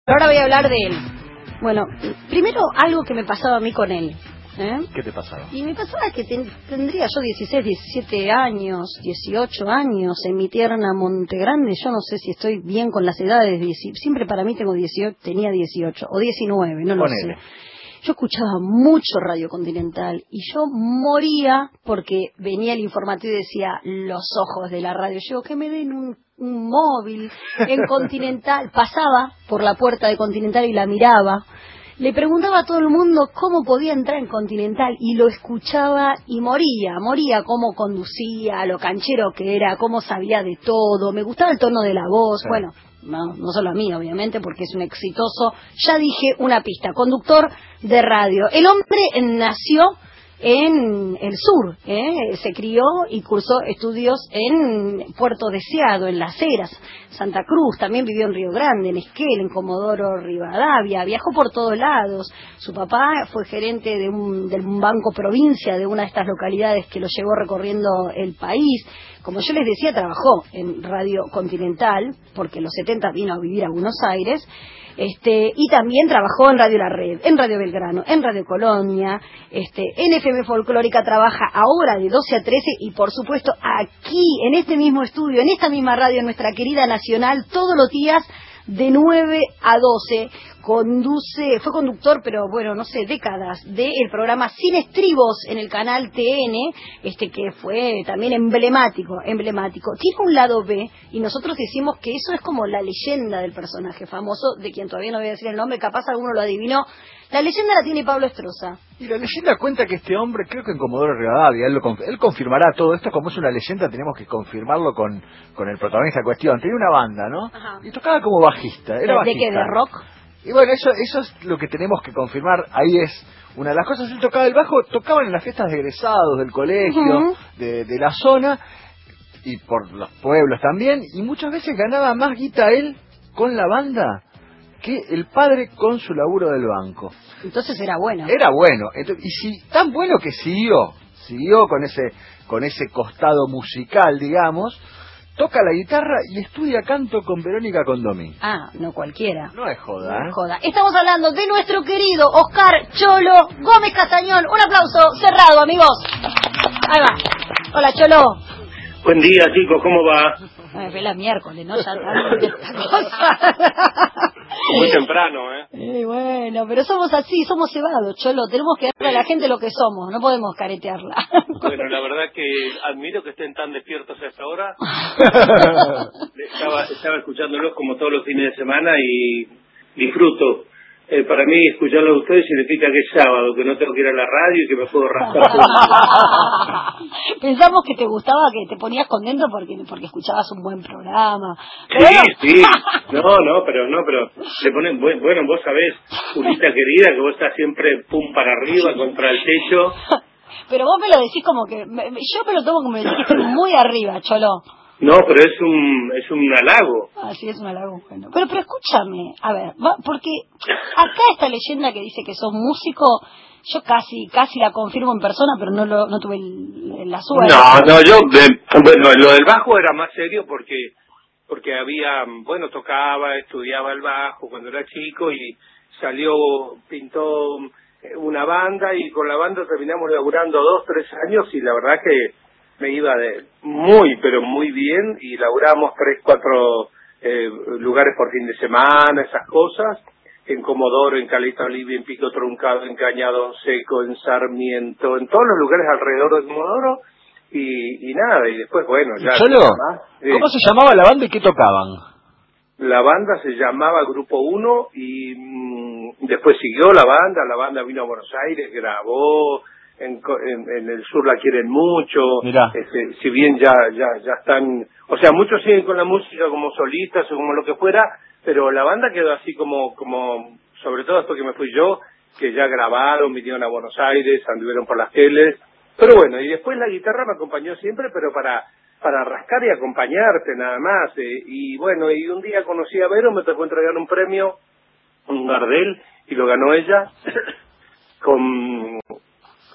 Ahora voy a hablar de él. Bueno, primero algo que me pasaba a mí con él. ¿Qué te pasaba? Y me pasaba que tendría yo 16, 17 años, 18 años en mi tierna Montegrande. Yo no sé si estoy bien con las edades. Siempre para mí tenía 18 o 19, no lo sé. Yo escuchaba mucho Radio Continental y yo moría porque venía el informativo y decía los ojos de la radio. Yo, que me den un móvil en Continental. Pasaba por la puerta de Continental y la miraba. Le preguntaba a todo el mundo cómo podía entrar en Continental y lo escuchaba y moría cómo conducía, lo canchero que era, cómo sabía de todo, me gustaba el tono de la voz, sí. Bueno, no solo a mí obviamente porque es un exitoso, ya dije una pista, conductor de radio. El hombre nació en el sur, se crió y cursó estudios en Puerto Deseado, en Las Heras, Santa Cruz, también vivió en Río Grande, en Esquel, en Comodoro Rivadavia, viajó por todos lados. Su papá fue gerente de un banco provincia de una de estas localidades que lo llevó recorriendo el país. Como yo les decía, trabajó en Radio Continental, porque en los 70 vino a vivir a Buenos Aires, y también trabajó en Radio La Red, en Radio Belgrano, en Radio Colonia, en FM Folclórica trabaja ahora de 12 a 13 y por supuesto aquí, en este mismo estudio, en esta misma radio, en nuestra querida Nacional, todos los días de 9 a 12, fue conductor, pero bueno, no sé, décadas, del programa Sin Estribos en el canal TN, que fue también emblemático. Tiene un lado B, y nosotros decimos que eso es como la leyenda del personaje famoso, de quien todavía no voy a decir el nombre, capaz alguno lo adivinó. La leyenda la tiene Pablo Estroza. Y la leyenda cuenta que este hombre, creo que en Comodoro Rivadavia, él confirmará todo esto. Como es una leyenda, tenemos que confirmarlo con el protagonista en cuestión. Tenía una banda, ¿no? Ajá. Y tocaba como bajista. Era bajista. ¿De qué? ¿De rock? Y bueno, eso es lo que tenemos que confirmar. Ahí es una de las cosas. Él tocaba el bajo, tocaban en las fiestas de egresados del colegio, de la zona, y por los pueblos también. Y muchas veces ganaba más guita él con la banda que el padre con su laburo del banco. Entonces era bueno. Era bueno. Y tan bueno que siguió con ese costado musical, digamos. Toca la guitarra y estudia canto con Verónica Condomí. Ah, no cualquiera. No es joda, No es joda. Estamos hablando de nuestro querido Oscar Cholo Gómez Castañón. Un aplauso cerrado, amigos. Ahí va. Hola, Cholo. Buen día, chicos, ¿cómo va? Es la miércoles, ¿no? Ya esta cosa. Muy temprano, Y bueno, pero somos así, somos cebados, Cholo. Tenemos que darle a la gente lo que somos, no podemos caretearla. Bueno, la verdad que admiro que estén tan despiertos a esta hora. Estaba escuchándolos como todos los fines de semana y disfruto. Para mí escucharlo a ustedes significa que es sábado, que no tengo que ir a la radio y que me puedo rascar todo. Pensamos que te gustaba, que te ponías contento porque escuchabas un buen programa. Sí. Pero le ponen, bueno, vos sabés, Julita querida, que vos estás siempre pum para arriba, contra el techo. Pero vos me lo decís como que, yo me lo tomo como que me decís muy arriba, Cholo. No, pero es un halago. Ah, sí, es un halago, bueno. Pero escúchame, a ver, porque acá esta leyenda que dice que sos músico, yo casi la confirmo en persona, pero no tuve la suerte. Bueno, lo del bajo era más serio porque había, tocaba, estudiaba el bajo cuando era chico y pintó una banda y con la banda terminamos laburando 2, 3 años y la verdad que me iba pero muy bien y laburamos 3, 4 lugares por fin de semana, esas cosas, en Comodoro, en Caleta Olivia, en Pico Truncado, en Cañadón Seco, en Sarmiento, en todos los lugares alrededor de Comodoro y nada, y después ya... Cholo, ¿cómo se llamaba la banda y qué tocaban? La banda se llamaba Grupo 1 y después siguió la banda vino a Buenos Aires, grabó... En el sur la quieren mucho. Si bien ya están, o sea, muchos siguen con la música como solistas o como lo que fuera, pero la banda quedó así como sobre todo después que me fui yo, que ya grabaron, vinieron a Buenos Aires, anduvieron por las teles, pero bueno, y después la guitarra me acompañó siempre, pero para rascar y acompañarte nada más, y bueno, y un día conocí a Vero, me tocó entregar un premio, un Gardel, y lo ganó ella con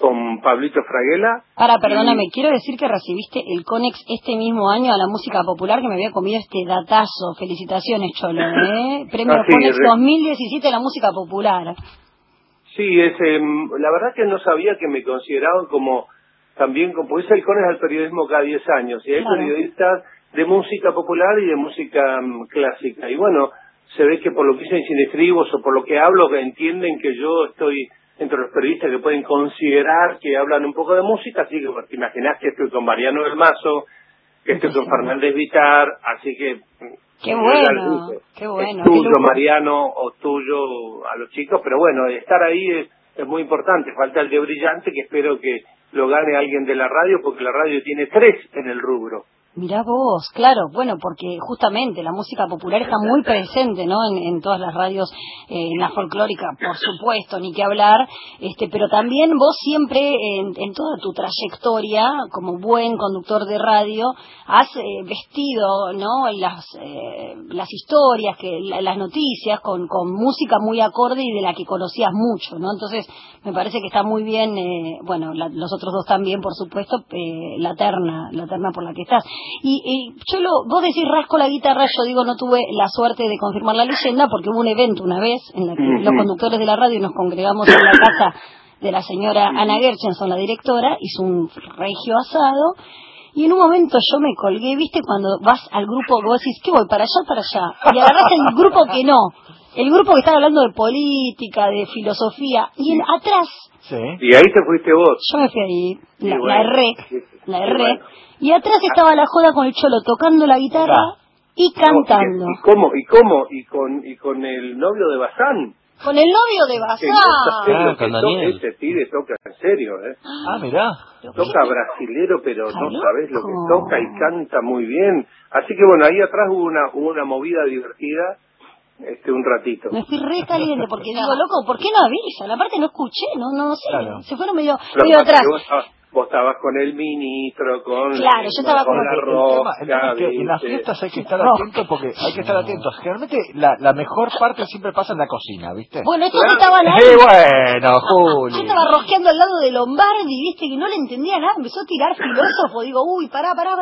con Pablito Fraguela. Perdóname, quiero decir que recibiste el Conex este mismo año a la música popular, que me había comido este datazo. Felicitaciones, Cholo, Premio Conex 2017 a la música popular. Sí, la verdad que no sabía que me consideraban como, también, como es el Conex del periodismo cada 10 años, y hay periodistas de música popular y de música clásica. Y bueno, se ve que por lo que hice en Cinestribos o por lo que hablo, que entienden que yo estoy entre los periodistas que pueden considerar que hablan un poco de música, así que te imaginás que estoy con Mariano del Mazo, que estoy con Fernández Vitar, así que... Qué bueno, qué bueno. Es tuyo, Mariano, o tuyo a los chicos, pero bueno, estar ahí es muy importante. Falta el de Brillante, que espero que lo gane alguien de la radio, porque la radio tiene 3 en el rubro. Mirá vos, claro, bueno, porque justamente la música popular está muy presente, ¿no? En todas las radios, en la folclórica, por supuesto, ni que hablar, pero también vos siempre, en toda tu trayectoria, como buen conductor de radio, has vestido, ¿no? Las historias, las noticias, con música muy acorde y de la que conocías mucho, ¿no? Entonces, me parece que está muy bien, los otros dos también, por supuesto, la terna por la que estás. Y vos decís rasco la guitarra, yo digo no tuve la suerte de confirmar la leyenda porque hubo un evento una vez en la que los conductores de la radio nos congregamos en la casa de la señora Ana Gershenson, la directora, hizo un regio asado y en un momento yo me colgué, ¿viste? Cuando vas al grupo, vos decís, ¿qué voy? ¿Para allá? Y agarrás el grupo que no. El grupo que está hablando de política, de filosofía, y atrás... Sí. Y ahí te fuiste vos. Yo me fui ahí, la erré. Bueno. Y atrás estaba la joda con el Cholo tocando la guitarra y cantando. ¿Y con el novio de Bazán? Con el novio de Bazán. Con Daniel. Ese pibe toca en serio, mirá. Toca brasilero, pero no sabés lo que toca y canta muy bien. Así que bueno, ahí atrás hubo una movida divertida. Un ratito. Me fui re caliente porque digo, loco, ¿por qué no avisan? Aparte no escuché, no sé, se fueron medio atrás. Vos estabas con el ministro, con claro, yo estaba con la rosca. El tema es que en las fiestas hay que estar atentos porque hay que estar atentos. Generalmente la mejor parte siempre pasa en la cocina, ¿viste? Bueno, estos estaban ahí. Bueno, Juli. Yo estaba rosqueando al lado de Lombardi, ¿viste? Que no le entendía nada. Empezó a tirar filósofo. Digo, uy, pará. Pero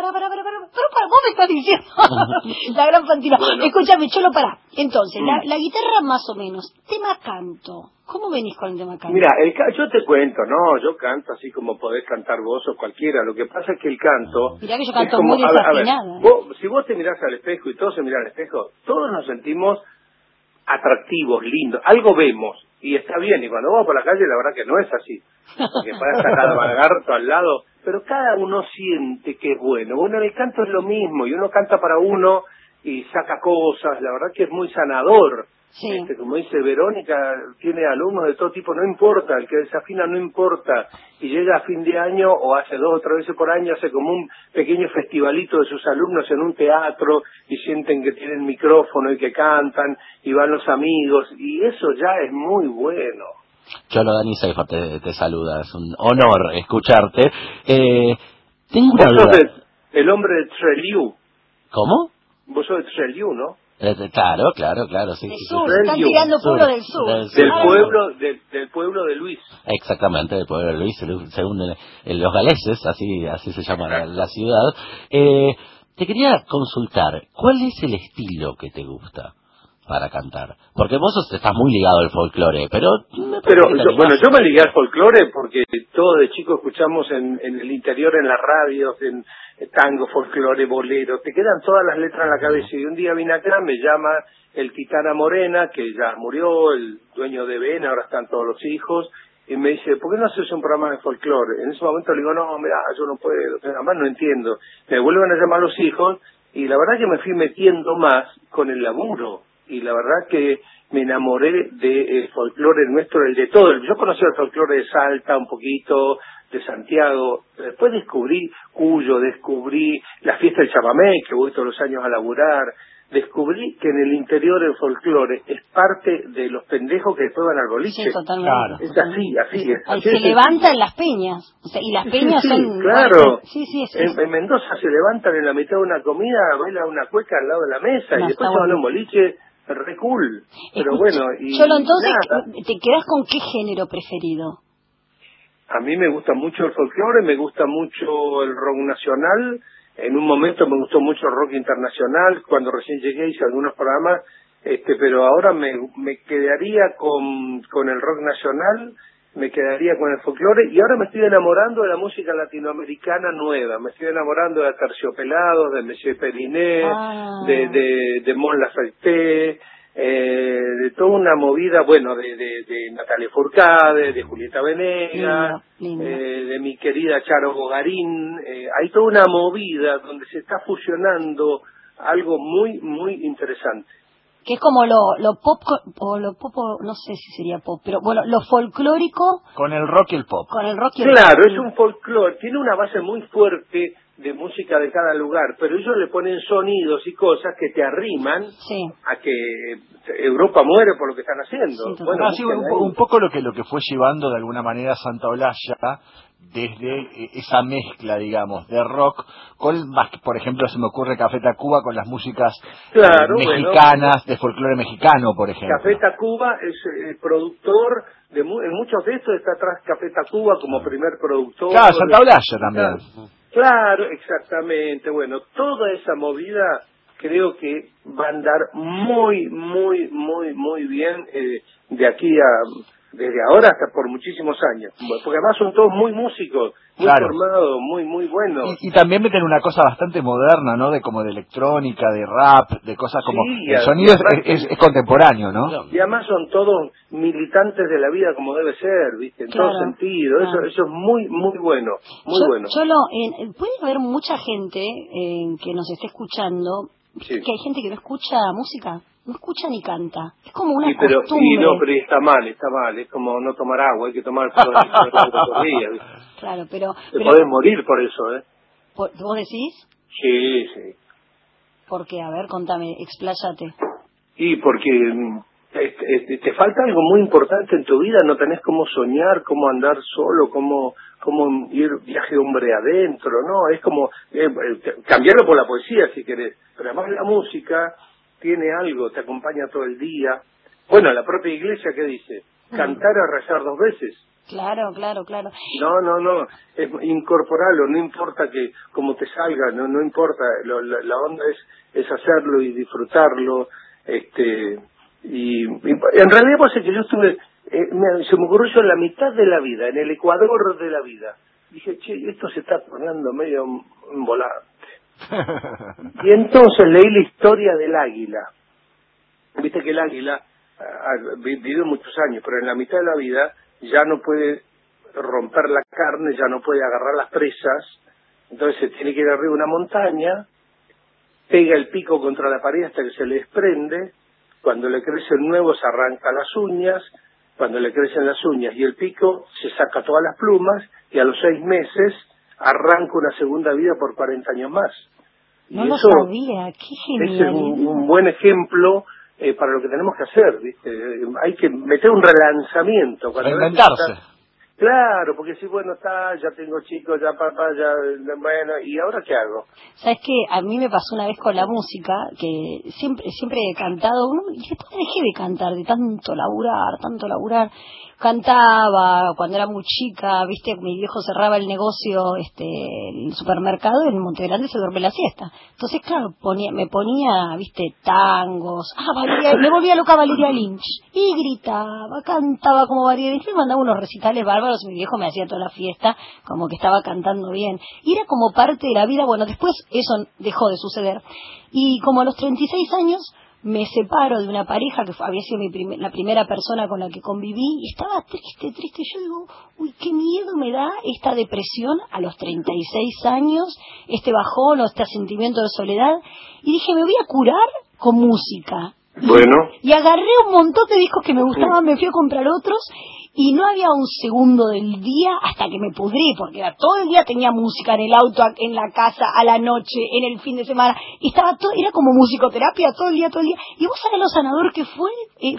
vos me estás diciendo. La gran fantina. Bueno. Escúchame, Cholo, pará. Entonces, la guitarra más o menos. Tema canto. ¿Cómo venís con el tema canto? Mira, yo te cuento, yo canto así como podés cantar vos o cualquiera. Lo que pasa es que el canto... Mirá que yo canto como, muy desafinada. Si vos te mirás al espejo y todos se miran al espejo, todos nos sentimos atractivos, lindos. Algo vemos y está bien. Y cuando vamos por la calle, la verdad que no es así. Porque puedes sacar al lagarto al lado. Pero cada uno siente que es bueno. Bueno, en el canto es lo mismo. Y uno canta para uno y saca cosas. La verdad que es muy sanador. Sí. Como dice Verónica, tiene alumnos de todo tipo, no importa, el que desafina no importa, y llega a fin de año o hace 2 o 3 veces por año, hace como un pequeño festivalito de sus alumnos en un teatro y sienten que tienen micrófono y que cantan y van los amigos, y eso ya es muy bueno. Cholo, Dani Seifer te saluda, es un honor escucharte. Tengo una duda. Vos sos el hombre de Trelew. ¿Cómo? Vos sos de Trelew, ¿no? Claro, sí. Están tirando pueblo del sur. Del pueblo de Luis. Exactamente, del pueblo de Luis, según los galeses, así se llama la ciudad. Te quería consultar, ¿cuál es el estilo que te gusta para cantar? Porque vos estás muy ligado al folclore, pero yo me ligué al folclore porque todos de chicos escuchamos en el interior, en las radios, en tango, folclore, bolero, te quedan todas las letras en la cabeza. Y un día vine acá, me llama el Titana Morena, que ya murió, el dueño de BN, ahora están todos los hijos, y me dice, ¿por qué no haces un programa de folclore? En ese momento le digo, no, mira, yo no puedo, además no entiendo. Me vuelven a llamar los hijos, y la verdad que me fui metiendo más con el laburo, y la verdad que me enamoré del folclore nuestro, el de todo. Yo conocí el folclore de Salta un poquito, de Santiago, después descubrí Cuyo, descubrí la fiesta del chamamé, que voy todos los años a laburar, descubrí que en el interior el folclore es parte de los pendejos que después van al boliche. Sí, totalmente. Claro. Es así es. Se levantan las peñas, y las peñas son... Claro. Sí. En Mendoza se levantan en la mitad de una comida, bailan una cueca al lado de la mesa, y después se van a un boliche, re cool. Pero bueno, y Cholo, entonces, ¿te quedás con qué género preferido? A mí me gusta mucho el folclore, me gusta mucho el rock nacional. En un momento me gustó mucho el rock internacional. Cuando recién llegué hice algunos programas, pero ahora me quedaría con el rock nacional, me quedaría con el folclore, y ahora me estoy enamorando de la música latinoamericana nueva. Me estoy enamorando de Aterciopelados, de Monsieur Periné, de Mon Laferte, de toda una movida, bueno, de Natalia Furcade, de Julieta Venegas, de mi querida Charo Bogarín. Hay toda una movida donde se está fusionando algo muy, muy interesante. Que es como lo pop, no sé si sería pop, pero bueno, lo folclórico. Con el rock y el pop. Con el rock y el Claro, pop. es un folclore, tiene una base muy fuerte de música de cada lugar, pero ellos le ponen sonidos y cosas que te arriman a que Europa muere por lo que están haciendo. Sí, bueno, un poco lo que fue llevando de alguna manera Santa Olalla, desde esa mezcla, digamos, de rock con, por ejemplo, se me ocurre Café Tacuba con las músicas mexicanas, de folclore mexicano, por ejemplo. Café Tacuba es el productor en muchos de estos está atrás Café Tacuba como primer productor. Claro, Santa Olalla también. Claro, exactamente. Bueno, toda esa movida creo que va a andar muy, muy, muy, muy bien de aquí desde ahora hasta por muchísimos años, porque además son todos muy músicos, muy formados, muy, muy buenos. Y también meten una cosa bastante moderna, ¿no? De como de electrónica, de rap, de cosas como... el sonido es contemporáneo, ¿no? Y además son todos militantes de la vida como debe ser, ¿viste? En todo sentido. Eso es muy, muy bueno, muy bueno. Puede haber mucha gente que nos esté escuchando, que hay gente que no escucha música. No escucha ni canta, es como una costumbre. Pero está mal, es como no tomar agua, hay que tomar todos los días. Claro, pero podés morir por eso, ¿eh? ¿Vos decís? Sí. ¿Por qué? A ver, contame, expláyate. Y porque te falta algo muy importante en tu vida, no tenés cómo soñar, cómo andar solo, cómo ir viaje hombre adentro, ¿no? Es como cambiarlo por la poesía si querés, pero además la música tiene algo, te acompaña todo el día. Bueno, la propia iglesia, ¿qué dice? Cantar a rezar 2 veces. Claro. No, incorporarlo, no importa que como te salga, no importa, la onda es hacerlo y disfrutarlo. Y en realidad puede ser que yo estuve, se me ocurrió yo en la mitad de la vida, en el Ecuador de la vida. Dije, esto se está tornando medio volante. Y entonces leí la historia del águila. Viste que el águila vivió muchos años, pero en la mitad de la vida ya no puede romper la carne, ya no puede agarrar las presas, entonces se tiene que ir arriba de una montaña, pega el pico contra la pared hasta que se le desprende, cuando le crecen nuevos arranca las uñas, cuando le crecen las uñas y el pico se saca todas las plumas y a los 6 meses arranca una segunda vida por 40 años más. No lo sabía, qué genial. Ese es un buen ejemplo para lo que tenemos que hacer, ¿viste? Hay que meter un relanzamiento. Reinventarse. Claro, porque si ya tengo chicos, ya papá, bueno, ¿y ahora qué hago? ¿Sabes qué? A mí me pasó una vez con la música, que siempre he cantado, y después dejé de cantar, de tanto laburar. Cantaba cuando era muy chica, viste, mi viejo cerraba el negocio, el supermercado, en Montegrande se duerme la siesta. Entonces, claro, me ponía, viste, tangos, me volvía loca Valeria Lynch, y gritaba, cantaba como Valeria Lynch, me mandaba unos recitales bárbaros, mi viejo me hacía toda la fiesta, como que estaba cantando bien. Y era como parte de la vida, bueno, después eso dejó de suceder. Y como a los 36 años, me separo de una pareja que había sido la primera persona con la que conviví y estaba triste. Yo digo, uy, qué miedo me da esta depresión a los 36 años, este bajón o este sentimiento de soledad. Y dije, me voy a curar con música. Y agarré un montón de discos que me gustaban, me fui a comprar otros y no había un segundo del día hasta que me pudrí, porque todo el día tenía música en el auto, en la casa, a la noche, en el fin de semana, y era como musicoterapia todo el día. Y vos sabés lo sanador que fue.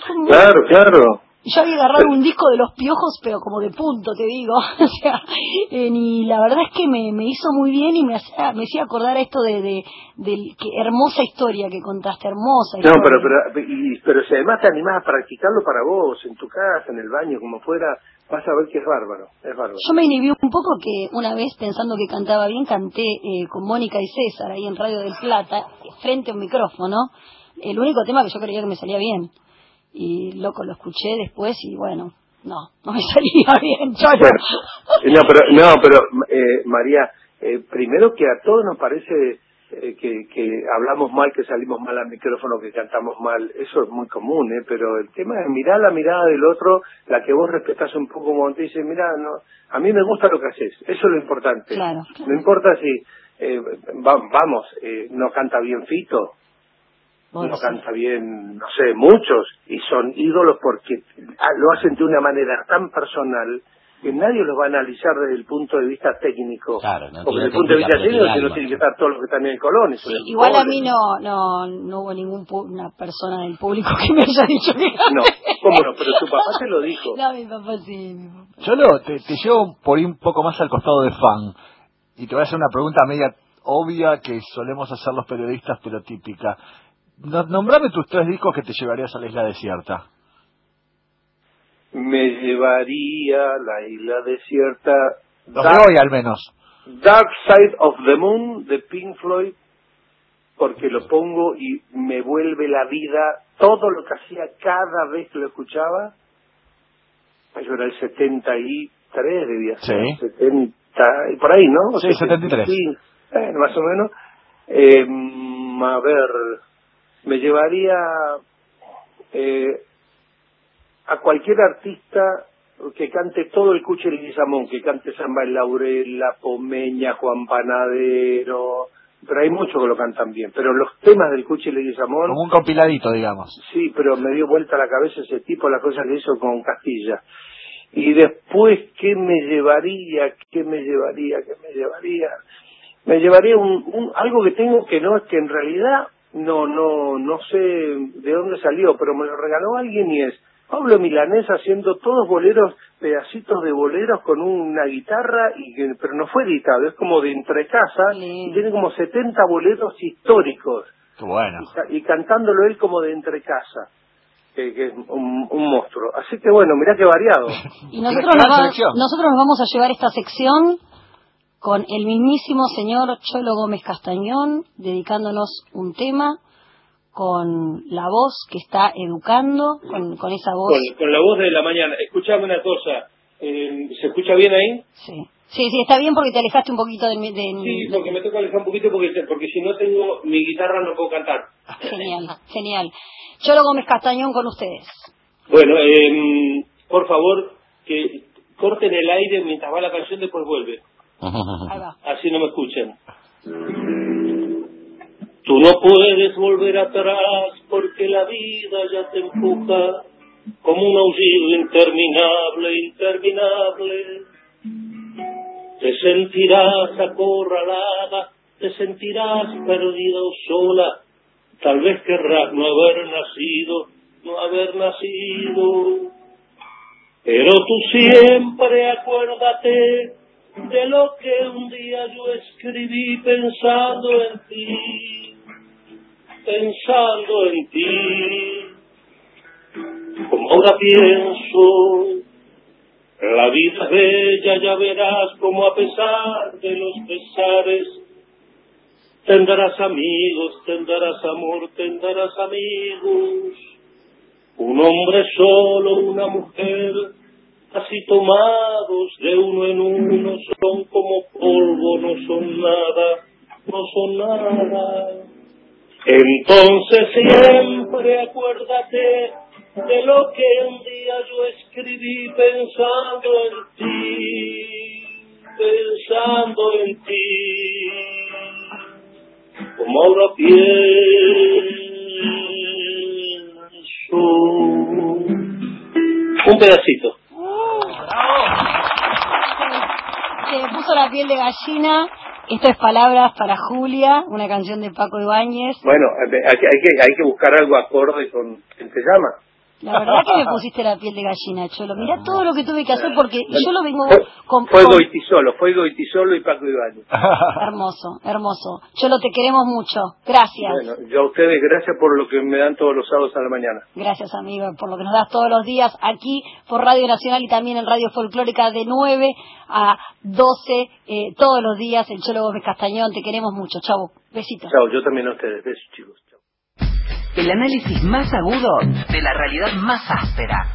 Claro. Yo había agarrado un disco de Los Piojos, pero como de punto, te digo. O sea, y la verdad es que me hizo muy bien y me hacía acordar esto de que hermosa historia que contaste, hermosa historia. No, pero si además te animás a practicarlo para vos, en tu casa, en el baño, como fuera, vas a ver que es bárbaro, es bárbaro. Yo me inhibí un poco que una vez, pensando que cantaba bien, canté con Mónica y César ahí en Radio del Plata, frente a un micrófono, el único tema que yo creía que me salía bien. Y loco, lo escuché después y bueno, no me salía bien, Cholo. Bueno, pero María, primero que a todos nos parece que hablamos mal, que salimos mal al micrófono, que cantamos mal, eso es muy común, pero el tema es mirar la mirada del otro, la que vos respetás un poco, como te dice, mira, no, a mí me gusta lo que haces, eso es lo importante. Claro. No importa si, no canta bien Fito, no canta bien, no sé, muchos, y son ídolos porque lo hacen de una manera tan personal que nadie los va a analizar desde el punto de vista técnico. Claro, porque desde el punto de vista técnico no tiene que estar todos los que están en el Colón. Sí, igual a mí no hubo ninguna persona del público que me haya dicho que... No, ¿cómo no? Pero tu papá te lo dijo. No, mi papá sí. Yo te llevo por ir un poco más al costado de fan, y te voy a hacer una pregunta media obvia que solemos hacer los periodistas, pero típica. Nombrame tus 3 discos que te llevarías a la isla desierta. Me llevaría a la isla desierta. Los de hoy, al menos. Dark Side of the Moon de Pink Floyd, porque lo pongo y me vuelve la vida, todo lo que hacía cada vez que lo escuchaba. Yo era el 73, debía ser. Sí. 70, por ahí, ¿no? Sí, 73. Más o menos. A ver, me llevaría a cualquier artista que cante todo el Cuchi Leguizamón, que cante Samba en Laurel, La Pomeña, Juan Panadero, pero hay muchos que lo cantan bien, pero los temas del Cuchi Leguizamón... Como un compiladito, digamos. Sí, pero me dio vuelta la cabeza ese tipo, las cosas que hizo con Castilla. Y después, ¿qué me llevaría? Me llevaría algo que tengo que no, es que en realidad no sé de dónde salió, pero me lo regaló alguien y es Pablo Milanés haciendo todos boleros, pedacitos de boleros con una guitarra, pero no fue editado, es como de entrecasa, y tiene como 70 boleros históricos. Qué bueno. Y cantándolo él como de entrecasa, que es un monstruo. Así que bueno, mirá qué variado. Y nosotros nos vamos a llevar esta sección con el mismísimo señor Cholo Gómez Castañón, dedicándonos un tema con la voz que está educando, con esa voz. Con la voz de la mañana. Escuchame una cosa, ¿se escucha bien ahí? Sí, está bien porque te alejaste un poquito del... Sí, porque me toca alejar un poquito porque si no tengo mi guitarra no puedo cantar. Genial. Cholo Gómez Castañón con ustedes. Bueno, por favor, que corten el aire mientras va la canción, después vuelve. Ahí va. Así no me escuchan. Tú no puedes volver atrás porque la vida ya te empuja como un aullido interminable. Te sentirás acorralada, te sentirás perdida o sola. Tal vez querrás no haber nacido. Pero tú siempre acuérdate de lo que un día yo escribí pensando en ti. Como ahora pienso, la vida es bella, ya verás como a pesar de los pesares, tendrás amigos, tendrás amor, tendrás amigos. Un hombre solo, una mujer, así tomados de uno en uno, son como polvo, no son nada. Entonces siempre acuérdate de lo que un día yo escribí pensando en ti, como ahora pienso. Un pedacito. Se me puso la piel de gallina. Esto es Palabras para Julia, una canción de Paco Ibáñez. Bueno, hay que buscar algo acorde con ¿quién te llama? La verdad que me pusiste la piel de gallina, Cholo. Mirá todo lo que tuve que hacer porque yo lo vengo Fue Goitisolo y Paco Ibáñez. Hermoso, hermoso. Cholo, te queremos mucho. Gracias. Bueno, yo a ustedes gracias por lo que me dan todos los sábados a la mañana. Gracias, amigo, por lo que nos das todos los días aquí por Radio Nacional y también en Radio Folclórica de 9 a 12 todos los días. El Cholo Gómez Castañón, te queremos mucho. Chau, besitos. Chau, yo también a ustedes. Besos, chicos. El análisis más agudo de la realidad más áspera.